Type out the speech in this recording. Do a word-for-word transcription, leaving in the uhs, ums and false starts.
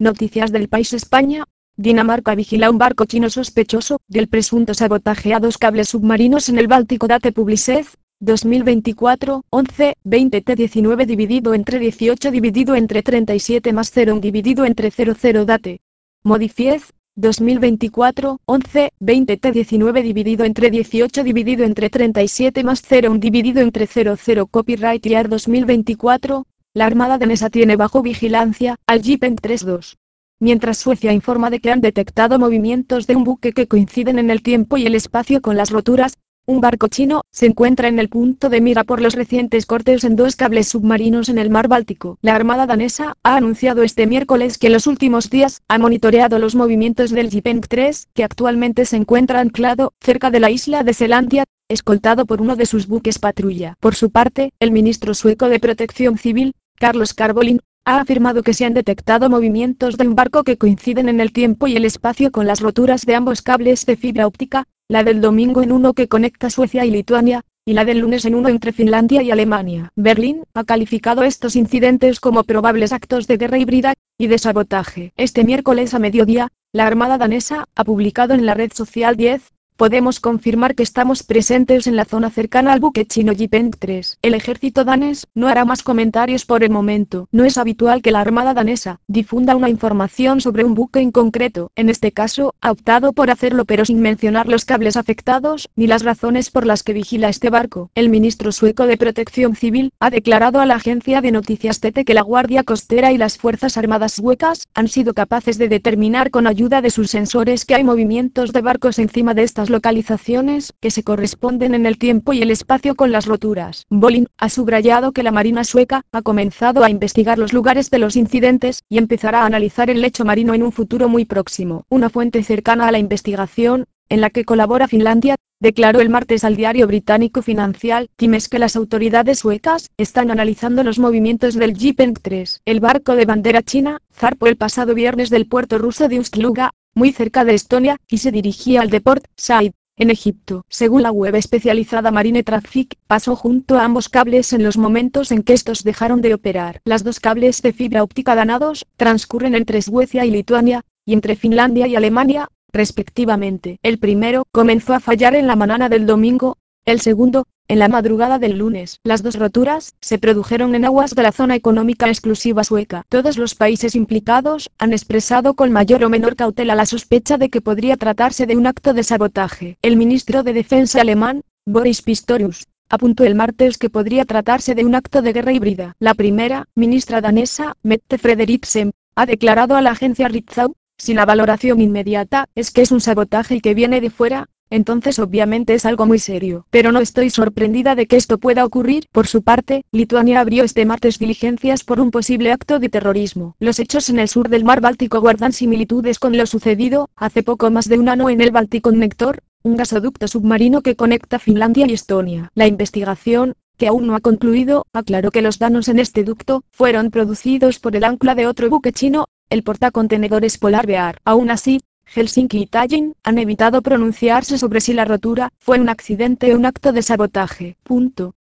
Noticias del país España. Dinamarca vigila un barco chino sospechoso del presunto sabotaje a dos cables submarinos en el Báltico. Date Publicez, dos mil veinticuatro, once, veinte T diecinueve dividido entre dieciocho dividido entre treinta y siete más cero dividido entre cero cero Date. Modifiez, dos mil veinticuatro, once, veinte T diecinueve dividido entre dieciocho dividido entre treinta y siete más cero dividido entre cero cero Copyright Year dos mil veinticuatro. La Armada danesa tiene bajo vigilancia al Gripen tres dos. Mientras Suecia informa de que han detectado movimientos de un buque que coinciden en el tiempo y el espacio con las roturas, un barco chino se encuentra en el punto de mira por los recientes cortes en dos cables submarinos en el mar Báltico. La Armada danesa ha anunciado este miércoles que en los últimos días ha monitoreado los movimientos del Gripen tres, que actualmente se encuentra anclado cerca de la isla de Selandia, escoltado por uno de sus buques patrulla. Por su parte, el ministro sueco de Protección Civil, Carlos Carbolin, ha afirmado que se han detectado movimientos de un barco que coinciden en el tiempo y el espacio con las roturas de ambos cables de fibra óptica, la del domingo en uno que conecta Suecia y Lituania, y la del lunes en uno entre Finlandia y Alemania. Berlín ha calificado estos incidentes como probables actos de guerra híbrida y de sabotaje. Este miércoles a mediodía, la Armada danesa ha publicado en la red social diez. Podemos confirmar que estamos presentes en la zona cercana al buque chino Gripen tres. El ejército danés no hará más comentarios por el momento. No es habitual que la Armada danesa difunda una información sobre un buque en concreto. En este caso, ha optado por hacerlo pero sin mencionar los cables afectados, ni las razones por las que vigila este barco. El ministro sueco de Protección Civil ha declarado a la agencia de noticias T T que la Guardia Costera y las Fuerzas Armadas suecas han sido capaces de determinar con ayuda de sus sensores que hay movimientos de barcos encima de estas localizaciones, que se corresponden en el tiempo y el espacio con las roturas. Bolin ha subrayado que la Marina sueca ha comenzado a investigar los lugares de los incidentes y empezará a analizar el lecho marino en un futuro muy próximo. Una fuente cercana a la investigación, en la que colabora Finlandia, declaró el martes al diario británico Financial Times que las autoridades suecas están analizando los movimientos del Gripen tres. El barco de bandera china zarpó el pasado viernes del puerto ruso de Ust-Luga, muy cerca de Estonia, y se dirigía al de Port Said, en Egipto. Según la web especializada Marine Traffic, pasó junto a ambos cables en los momentos en que estos dejaron de operar. Las dos cables de fibra óptica danados transcurren entre Suecia y Lituania, y entre Finlandia y Alemania, respectivamente. El primero comenzó a fallar en la mañana del domingo, el segundo, en la madrugada del lunes. Las dos roturas se produjeron en aguas de la zona económica exclusiva sueca. Todos los países implicados han expresado con mayor o menor cautela la sospecha de que podría tratarse de un acto de sabotaje. El ministro de Defensa alemán, Boris Pistorius, apuntó el martes que podría tratarse de un acto de guerra híbrida. La primera ministra danesa, Mette Frederiksen, ha declarado a la agencia Ritzau: si la valoración inmediata es que es un sabotaje y que viene de fuera, entonces obviamente es algo muy serio. Pero no estoy sorprendida de que esto pueda ocurrir. Por su parte, Lituania abrió este martes diligencias por un posible acto de terrorismo. Los hechos en el sur del mar Báltico guardan similitudes con lo sucedido hace poco más de un año en el Balticonnector, un gasoducto submarino que conecta Finlandia y Estonia. La investigación, que aún no ha concluido, aclaró que los daños en este ducto fueron producidos por el ancla de otro buque chino, el portacontenedores Polar Bear. Aún así, Helsinki y Tallinn han evitado pronunciarse sobre si la rotura fue un accidente o un acto de sabotaje. Punto.